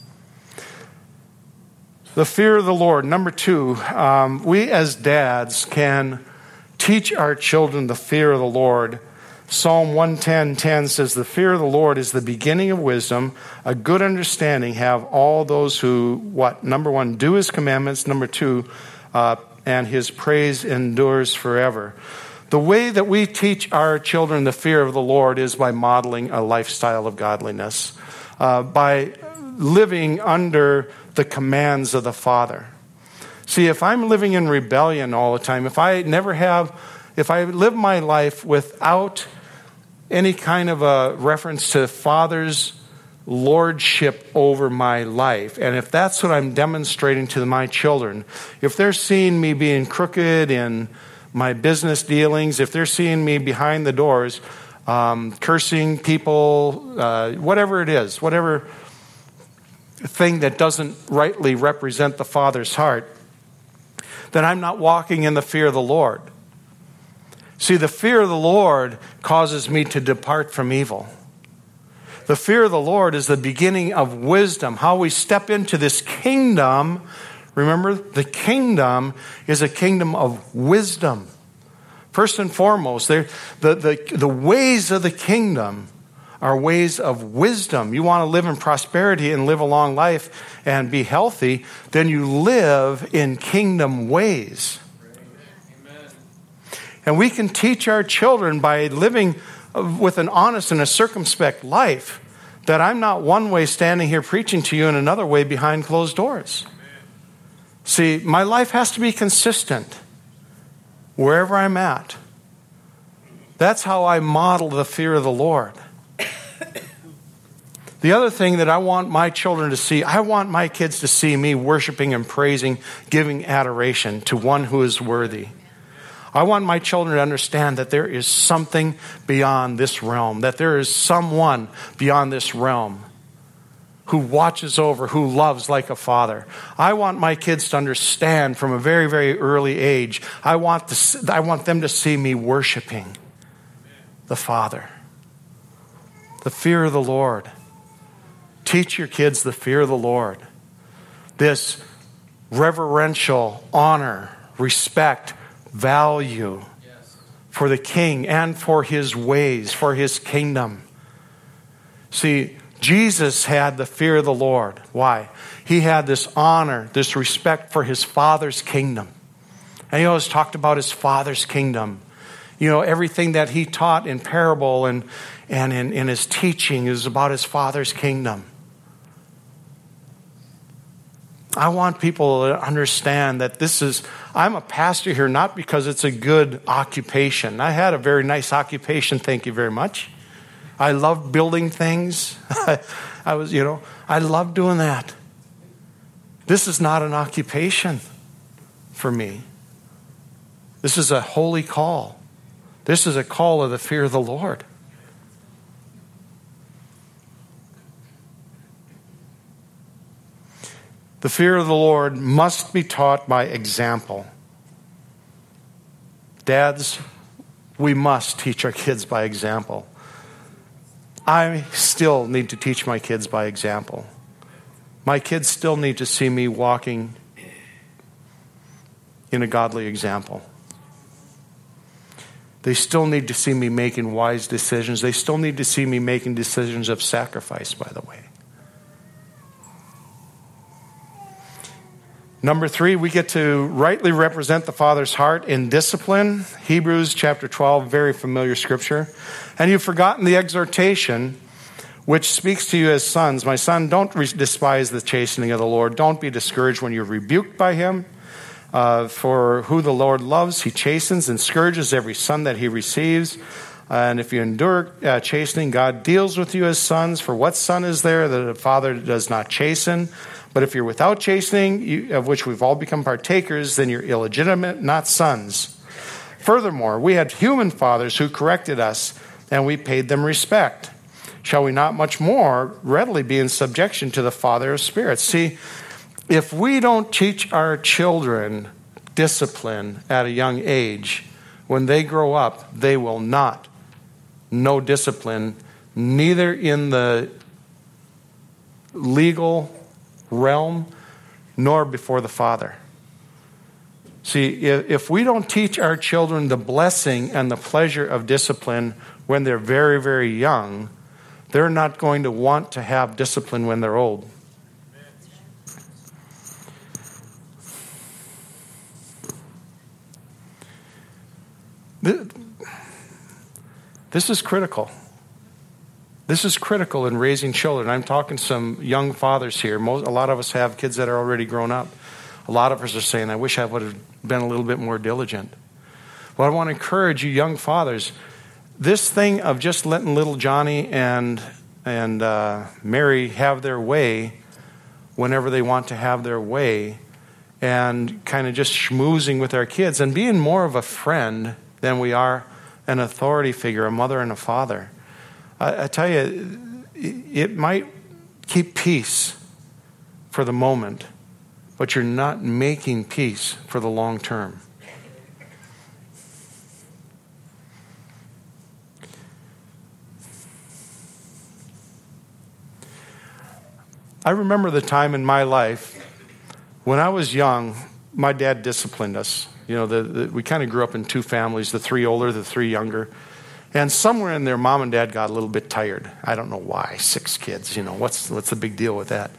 The fear of the Lord. Number 2, we as dads can teach our children the fear of the Lord. Psalm 110:10 says, the fear of the Lord is the beginning of wisdom. A good understanding have all those who, what? Number 1, do his commandments. Number 2, and his praise endures forever. The way that we teach our children the fear of the Lord is by modeling a lifestyle of godliness, by living under the commands of the Father. See, if I'm living in rebellion all the time, if I live my life without any kind of a reference to Father's lordship over my life, and if that's what I'm demonstrating to my children, if they're seeing me being crooked in my business dealings, if they're seeing me behind the doors, cursing people, whatever it is, whatever thing that doesn't rightly represent the Father's heart, then I'm not walking in the fear of the Lord. See, the fear of the Lord causes me to depart from evil. The fear of the Lord is the beginning of wisdom. How we step into this kingdom. Remember, the kingdom is a kingdom of wisdom. First and foremost, the ways of the kingdom are ways of wisdom. You want to live in prosperity and live a long life and be healthy, then you live in kingdom ways. And we can teach our children by living with an honest and a circumspect life that I'm not one way standing here preaching to you and another way behind closed doors. See, my life has to be consistent wherever I'm at. That's how I model the fear of the Lord. The other thing that I want my children to see, I want my kids to see me worshiping and praising, giving adoration to one who is worthy. I want my children to understand that there is something beyond this realm, that there is someone beyond this realm who watches over, who loves like a father. I want my kids to understand from a very, very early age, I want them to see me worshiping the Father. The fear of the Lord. Teach your kids the fear of the Lord. This reverential honor, respect, value for the King and for his ways, for his kingdom. See, Jesus had the fear of the Lord. Why? He had this honor, this respect for his Father's kingdom. And he always talked about his Father's kingdom. You know, everything that he taught in parable and in his teaching is about his Father's kingdom. I want people to understand that I'm a pastor here not because it's a good occupation. I had a very nice occupation, thank you very much. I love building things. I love doing that. This is not an occupation for me. This is a holy call. This is a call of the fear of the Lord. The fear of the Lord must be taught by example. Dads, we must teach our kids by example. I still need to teach my kids by example. My kids still need to see me walking in a godly example. They still need to see me making wise decisions. They still need to see me making decisions of sacrifice, by the way. Number 3, we get to rightly represent the Father's heart in discipline. Hebrews chapter 12, very familiar scripture. And you've forgotten the exhortation which speaks to you as sons. My son, don't despise the chastening of the Lord. Don't be discouraged when you're rebuked by him. For who the Lord loves, he chastens and scourges every son that he receives. And if you endure chastening, God deals with you as sons. For what son is there that a father does not chasten? But if you're without chastening, of which we've all become partakers, then you're illegitimate, not sons. Furthermore, we had human fathers who corrected us, and we paid them respect. Shall we not much more readily be in subjection to the Father of spirits? See, if we don't teach our children discipline at a young age, when they grow up, they will not know discipline, neither in the legal realm nor before the Father. See, if we don't teach our children the blessing and the pleasure of discipline when they're very, very young, they're not going to want to have discipline when they're old. This is critical. This is critical in raising children. I'm talking to some young fathers here. A lot of us have kids that are already grown up. A lot of us are saying, I wish I would have been a little bit more diligent. Well, I want to encourage you young fathers, this thing of just letting little Johnny and Mary have their way whenever they want to have their way, and kind of just schmoozing with our kids and being more of a friend than we are an authority figure, a mother and a father. I tell you, it might keep peace for the moment, but you're not making peace for the long term. I remember the time in my life when I was young, my dad disciplined us. You know, we kind of grew up in two families, the three older, the three younger. And somewhere in there, mom and dad got a little bit tired. I don't know why. 6 kids, you know, what's the big deal with that?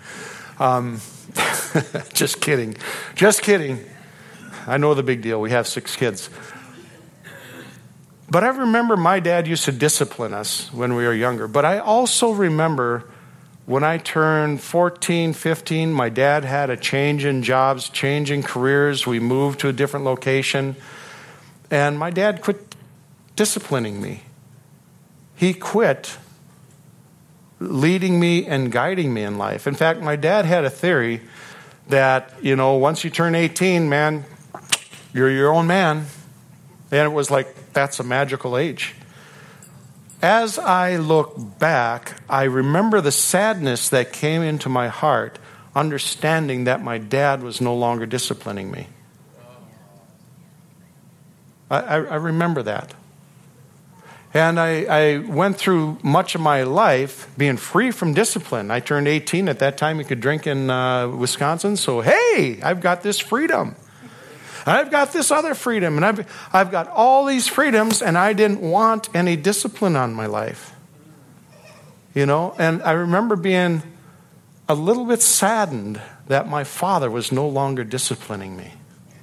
Just kidding. Just kidding. I know the big deal. We have 6 kids. But I remember my dad used to discipline us when we were younger. But I also remember when I turned 14, 15, my dad had a change in jobs, change in careers. We moved to a different location. And my dad quit disciplining me. He quit leading me and guiding me in life. In fact, my dad had a theory that, once you turn 18, man, you're your own man. And it was like, that's a magical age. As I look back, I remember the sadness that came into my heart, understanding that my dad was no longer disciplining me. I remember that. And I went through much of my life being free from discipline. I turned 18 at that time. You could drink in Wisconsin. So, hey, I've got this freedom. And I've got this other freedom. And I've got all these freedoms, and I didn't want any discipline on my life. And I remember being a little bit saddened that my father was no longer disciplining me.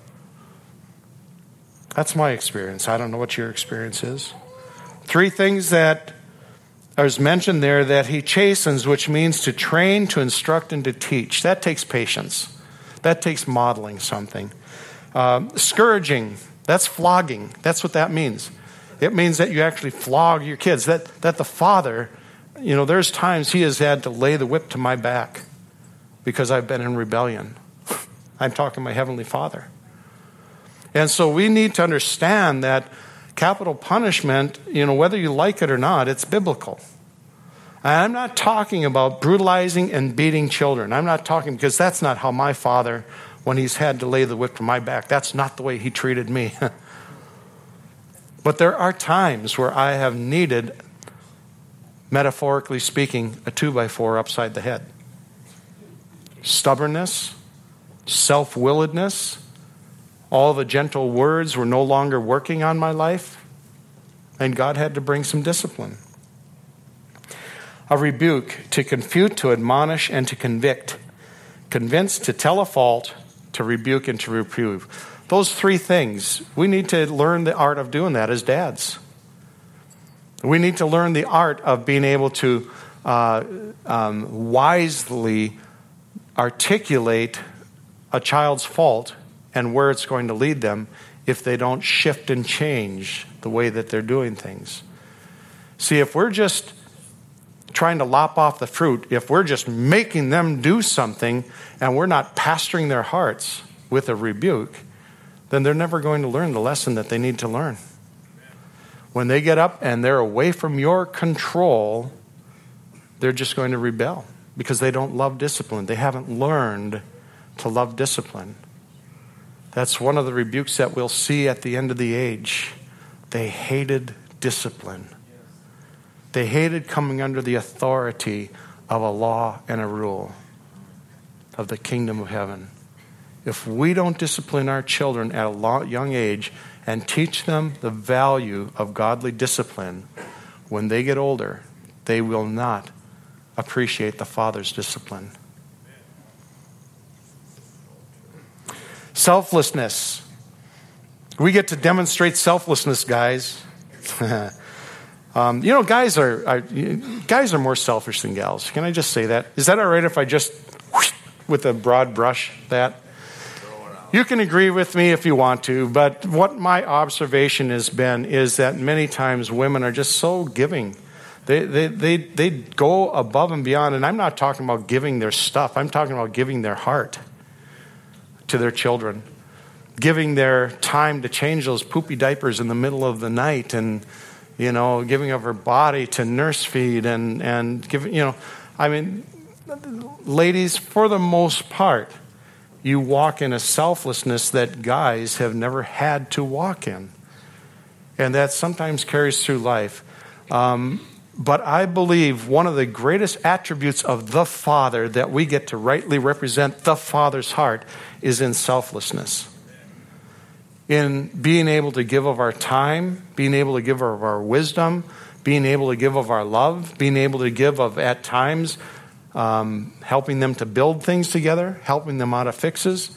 That's my experience. I don't know what your experience is. 3 things that are mentioned there: that he chastens, which means to train, to instruct, and to teach. That takes patience. That takes modeling something. Scourging, that's flogging. That's what that means. It means that you actually flog your kids. That the father, there's times he has had to lay the whip to my back because I've been in rebellion. I'm talking my Heavenly Father. And so we need to understand that capital punishment, whether you like it or not, it's biblical. And I'm not talking about brutalizing and beating children. I'm not talking, because that's not how my father, when he's had to lay the whip to my back, that's not the way he treated me. But there are times where I have needed, metaphorically speaking, a 2x4 upside the head. Stubbornness, self-willedness, all the gentle words were no longer working on my life, and God had to bring some discipline. A rebuke, to confute, to admonish, and to convict. Convince, to tell a fault, to rebuke, and to reprove. Those 3 things, we need to learn the art of doing that as dads. We need to learn the art of being able to wisely articulate a child's fault and where it's going to lead them if they don't shift and change the way that they're doing things. See, if we're just trying to lop off the fruit, if we're just making them do something and we're not pastoring their hearts with a rebuke, then they're never going to learn the lesson that they need to learn. When they get up and they're away from your control, they're just going to rebel because they don't love discipline. They haven't learned to love discipline. That's one of the rebukes that we'll see at the end of the age. They hated discipline. They hated coming under the authority of a law and a rule of the kingdom of heaven. If we don't discipline our children at a young age and teach them the value of godly discipline, when they get older, they will not appreciate the Father's discipline. Selflessness. We get to demonstrate selflessness, guys. Guys are more selfish than gals. Can I just say that? Is that all right if I just, with a broad brush, that? You can agree with me if you want to, but what my observation has been is that many times women are just so giving. They go above and beyond, and I'm not talking about giving their stuff. I'm talking about giving their heart to their children, giving their time to change those poopy diapers in the middle of the night, and giving of her body to nurse feed and giving. Ladies, for the most part, you walk in a selflessness that guys have never had to walk in, and that sometimes carries through life. But I believe one of the greatest attributes of the Father that we get to rightly represent the Father's heart is in selflessness. In being able to give of our time, being able to give of our wisdom, being able to give of our love, being able to give of, at times, helping them to build things together, helping them out of fixes.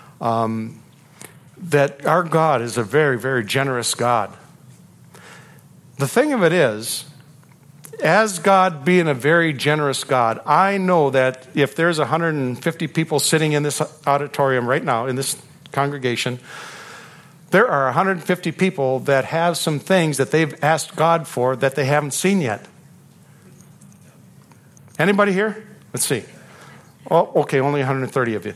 That our God is a very, very generous God. The thing of it is, as God being a very generous God, I know that if there's 150 people sitting in this auditorium right now, in this congregation, there are 150 people that have some things that they've asked God for that they haven't seen yet. Anybody here? Let's see. Oh, okay, only 130 of you.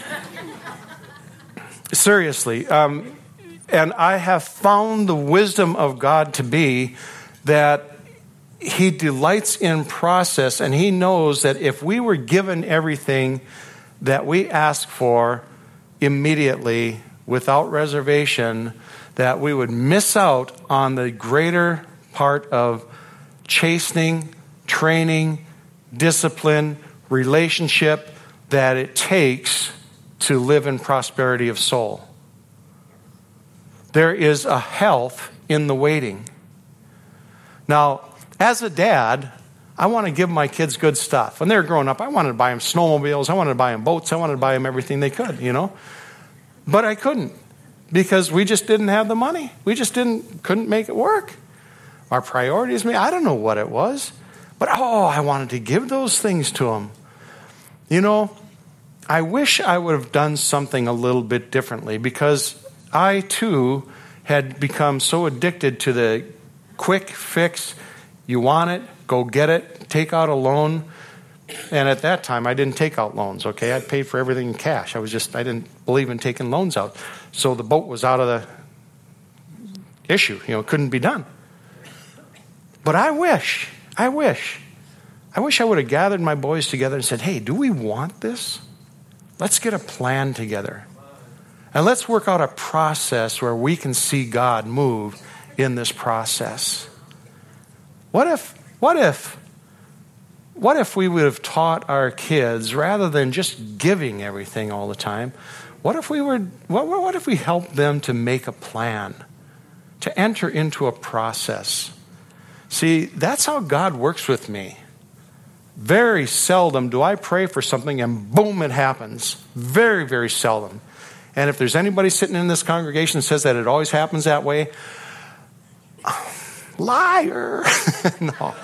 Seriously. And I have found the wisdom of God to be that He delights in process, and He knows that if we were given everything that we ask for immediately, without reservation, that we would miss out on the greater part of chastening, training, discipline, relationship that it takes to live in prosperity of soul. There is a health in the waiting. Now, as a dad, I want to give my kids good stuff. When they were growing up, I wanted to buy them snowmobiles, I wanted to buy them boats, I wanted to buy them everything they could, But I couldn't, because we just didn't have the money. We just couldn't make it work. Our priorities, I don't know what it was. But, I wanted to give those things to them. I wish I would have done something a little bit differently, because I, too, had become so addicted to the quick fix. You want it, go get it, take out a loan. And at that time, I didn't take out loans, okay? I paid for everything in cash. I didn't believe in taking loans out. So the boat was out of the issue. It couldn't be done. But I wish I would have gathered my boys together and said, hey, do we want this? Let's get a plan together. And let's work out a process where we can see God move in this process. What if we would have taught our kids, rather than just giving everything all the time, what if we helped them to make a plan, to enter into a process? See, that's how God works with me. Very seldom do I pray for something and boom, it happens. Very, very seldom. And if there's anybody sitting in this congregation that says that it always happens that way, liar. No.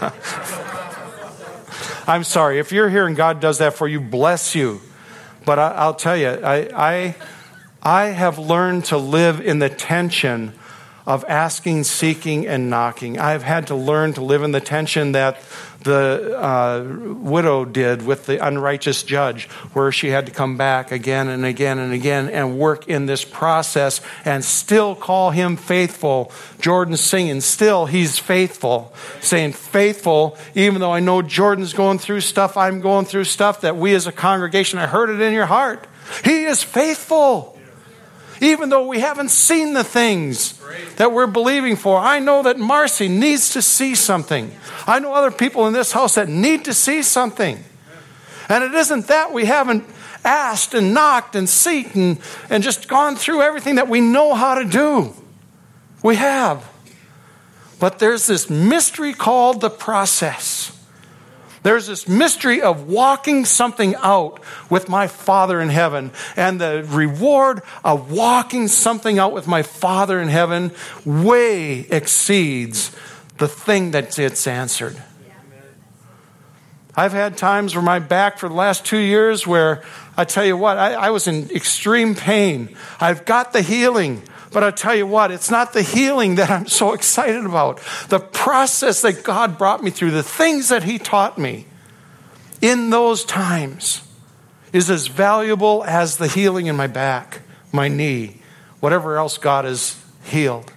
I'm sorry. If you're here and God does that for you, bless you. But I'll tell you, I have learned to live in the tension of asking, seeking, and knocking. I've had to learn to live in the tension that the widow did with the unrighteous judge, where she had to come back again and again and again and work in this process and still call him faithful. Jordan's singing, still he's faithful, saying faithful, even though I know Jordan's going through stuff, I'm going through stuff, that we as a congregation, I heard it in your heart. He is faithful. Even though we haven't seen the things that we're believing for. I know that Marcy needs to see something. I know other people in this house that need to see something. And it isn't that we haven't asked and knocked and seeked and just gone through everything that we know how to do. We have. But there's this mystery called the process. There's this mystery of walking something out with my Father in heaven. And the reward of walking something out with my Father in heaven way exceeds the thing that it's answered. I've had times where my back for the last 2 years where, I tell you what, I was in extreme pain. I've got the healing. But I tell you what, it's not the healing that I'm so excited about. The process that God brought me through, the things that He taught me in those times is as valuable as the healing in my back, my knee, whatever else God has healed.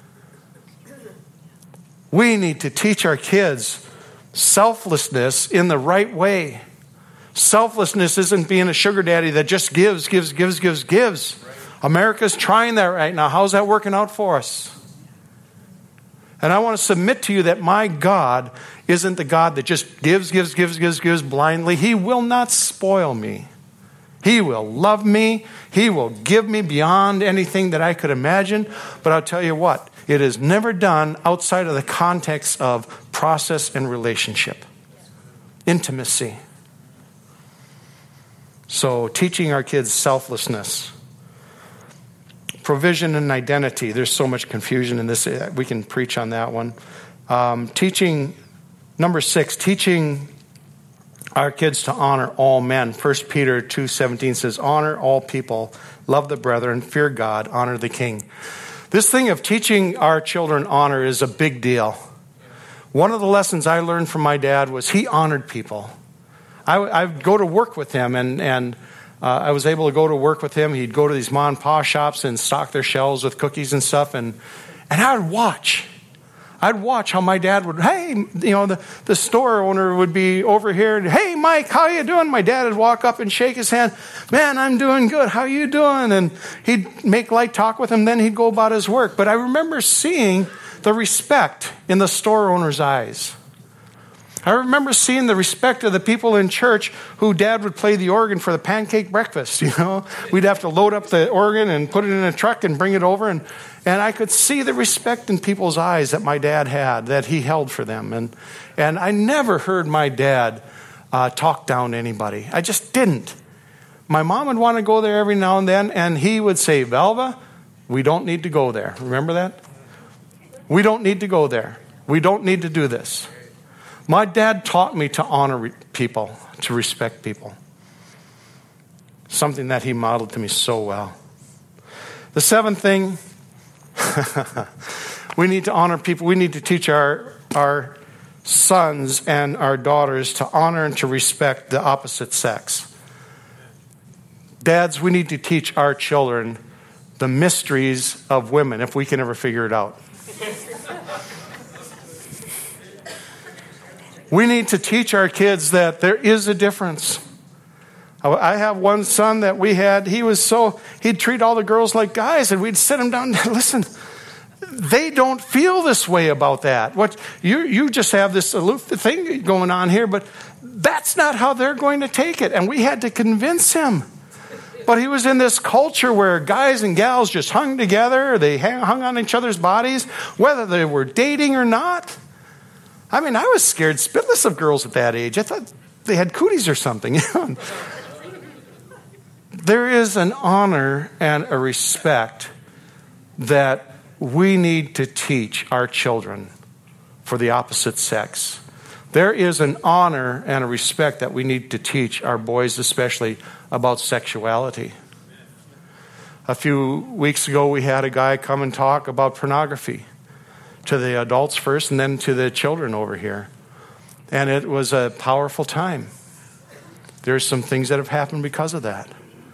We need to teach our kids selflessness in the right way. Selflessness isn't being a sugar daddy that just gives. America's trying that right now. How's that working out for us? And I want to submit to you that my God isn't the God that just gives blindly. He will not spoil me. He will love me. He will give me beyond anything that I could imagine. But I'll tell you what, it is never done outside of the context of process and relationship. Intimacy. So teaching our kids selflessness. Provision and identity. There's so much confusion in this. We can preach on that one. Number 6, teaching our kids to honor all men. 1 Peter 2:17 says, honor all people, love the brethren, fear God, honor the king. This thing of teaching our children honor is a big deal. One of the lessons I learned from my dad was he honored people. I'd go to work with him, and I was able to go to work with him. He'd go to these mom and pop shops and stock their shelves with cookies and stuff, and I would watch. I'd watch how my dad would, the store owner would be over here, and, hey, Mike, how you doing? My dad would walk up and shake his hand. Man, I'm doing good. How you doing? And he'd make light talk with him, then he'd go about his work. But I remember seeing the respect in the store owner's eyes. I remember seeing the respect of the people in church who Dad would play the organ for the pancake breakfast, We'd have to load up the organ and put it in a truck and bring it over. And I could see the respect in people's eyes that my dad had, that he held for them. And I never heard my dad talk down to anybody. I just didn't. My mom would want to go there every now and then, and he would say, Velva, we don't need to go there. Remember that? We don't need to go there. We don't need to do this. My dad taught me to honor people, to respect people. Something that he modeled to me so well. The seventh thing, we need to honor people. We need to teach our sons and our daughters to honor and to respect the opposite sex. Dads, we need to teach our children the mysteries of women, if we can ever figure it out. We need to teach our kids that there is a difference. I have one son that we had, he'd treat all the girls like guys, and we'd sit him down and listen, they don't feel this way about that. What you just have this aloof thing going on here, but that's not how they're going to take it. And we had to convince him. But he was in this culture where guys and gals just hung together, they hung on each other's bodies, whether they were dating or not. I mean, I was scared spitless of girls at that age. I thought they had cooties or something. There is an honor and a respect that we need to teach our children for the opposite sex. There is an honor and a respect that we need to teach our boys, especially about sexuality. A few weeks ago, we had a guy come and talk about pornography to the adults first and then to the children over here. And it was a powerful time. There's some things that have happened because of that.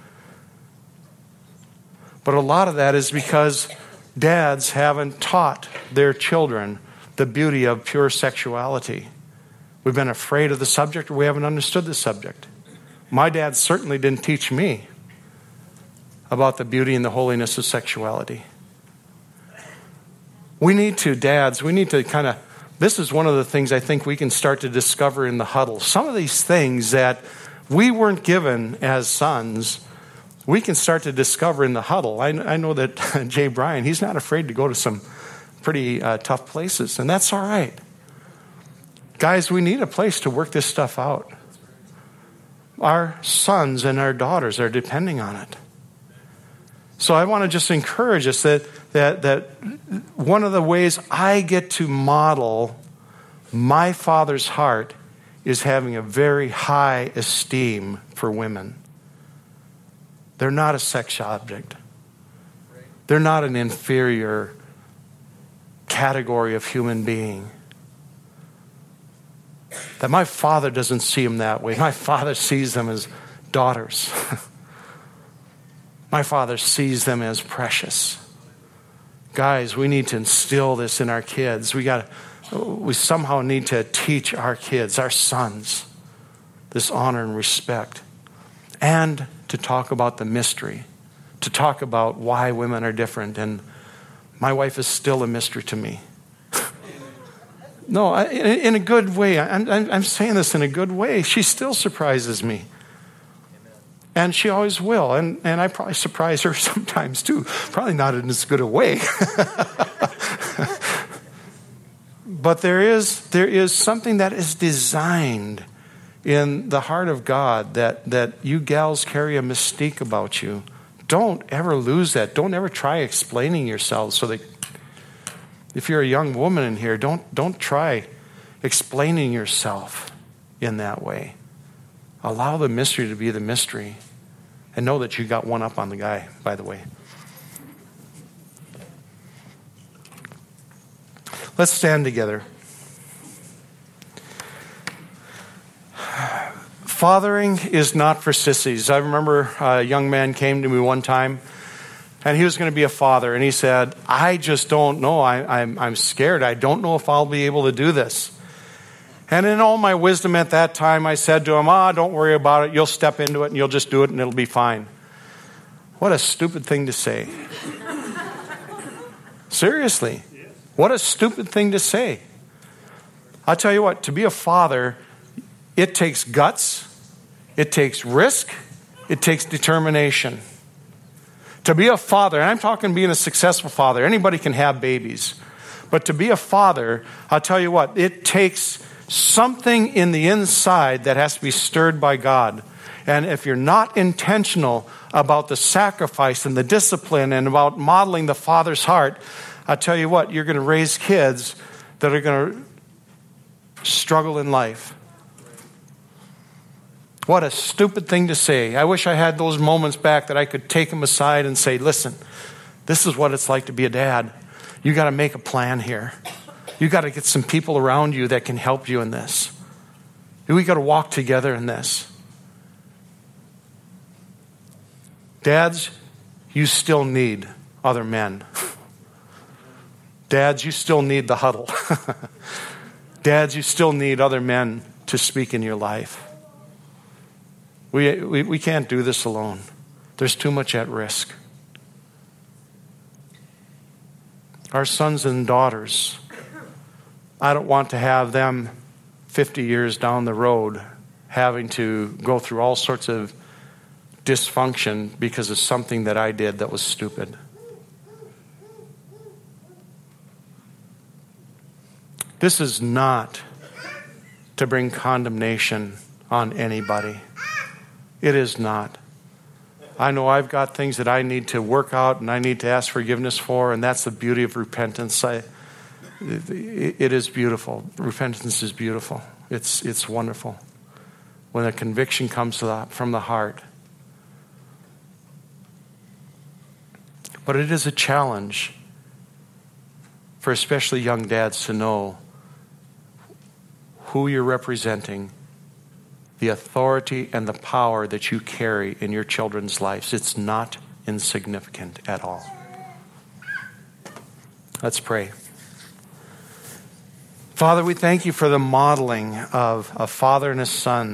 But a lot of that is because dads haven't taught their children the beauty of pure sexuality. We've been afraid of the subject, or we haven't understood the subject. My dad certainly didn't teach me about the beauty and the holiness of sexuality. We need to this is one of the things I think we can start to discover in the huddle. Some of these things that we weren't given as sons, we can start to discover in the huddle. I know that Jay Bryan, he's not afraid to go to some pretty tough places, and that's all right. Guys, we need a place to work this stuff out. Our sons and our daughters are depending on it. So I want to just encourage us that one of the ways I get to model my Father's heart is having a very high esteem for women. They're not a sex object. They're not an inferior category of human being. That my Father doesn't see them that way. My Father sees them as daughters. My Father sees them as precious. Guys, we need to instill this in our kids. We somehow need to teach our kids, our sons, this honor and respect. And to talk about the mystery. To talk about why women are different. And my wife is still a mystery to me. No, in a good way. I'm saying this in a good way. She still surprises me. And she always will. And I probably surprise her sometimes too. Probably not in as good a way. But there is something that is designed in the heart of God that you gals carry a mystique about you. Don't ever lose that. Don't ever try explaining yourselves. So that if you're a young woman in here, don't try explaining yourself in that way. Allow the mystery to be the mystery. And know that you got one up on the guy, by the way. Let's stand together. Fathering is not for sissies. I remember a young man came to me one time, and he was going to be a father, and he said, I just don't know. I'm scared. I don't know if I'll be able to do this. And in all my wisdom at that time, I said to him, don't worry about it. You'll step into it, and you'll just do it, and it'll be fine. What a stupid thing to say. Seriously. What a stupid thing to say. I'll tell you what, to be a father, it takes guts, it takes risk, it takes determination. To be a father, and I'm talking being a successful father, anybody can have babies. But to be a father, I'll tell you what, it takes something in the inside that has to be stirred by God. And if you're not intentional about the sacrifice and the discipline and about modeling the father's heart, I'll tell you what, you're going to raise kids that are going to struggle in life. What a stupid thing to say. I wish I had those moments back that I could take them aside and say, listen, this is what it's like to be a dad. You got to make a plan here. You got to get some people around you that can help you in this. We got to walk together in this. Dads, you still need other men. Dads, you still need the huddle. Dads, you still need other men to speak in your life. We can't do this alone. There's too much at risk. Our sons and daughters, I don't want to have them 50 years down the road having to go through all sorts of dysfunction because of something that I did that was stupid. This is not to bring condemnation on anybody. It is not. I know I've got things that I need to work out and I need to ask forgiveness for, and that's the beauty of repentance. It is beautiful. Repentance is beautiful. It's wonderful. When a conviction comes from the heart. But it is a challenge for especially young dads to know who you're representing, the authority and the power that you carry in your children's lives. It's not insignificant at all. Let's pray. Father, we thank you for the modeling of a father and a son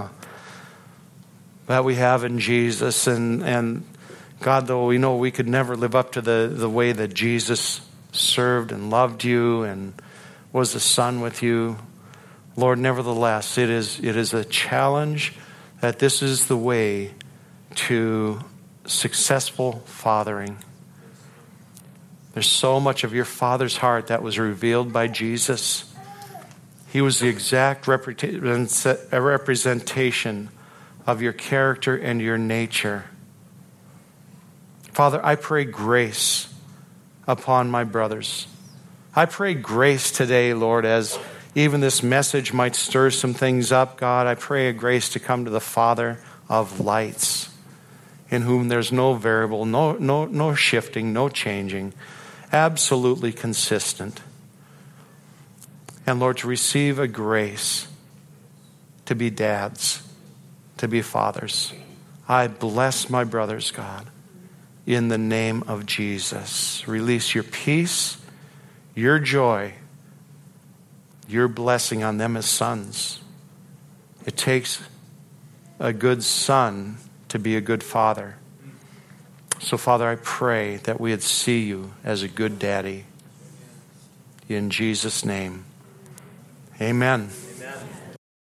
that we have in Jesus. And God, though we know we could never live up to the way that Jesus served and loved you and was a son with you, Lord, nevertheless, it is a challenge that this is the way to successful fathering. There's so much of your Father's heart that was revealed by Jesus. He was the exact representation of your character and your nature. Father, I pray grace upon my brothers. I pray grace today, Lord, as even this message might stir some things up, God. I pray a grace to come to the Father of lights, in whom there's no variable, no shifting, no changing, absolutely consistent. And Lord, to receive a grace to be dads, to be fathers. I bless my brothers, God, in the name of Jesus. Release your peace, your joy, your blessing on them as sons. It takes a good son to be a good father. So, Father, I pray that we would see you as a good daddy. In Jesus' name, amen.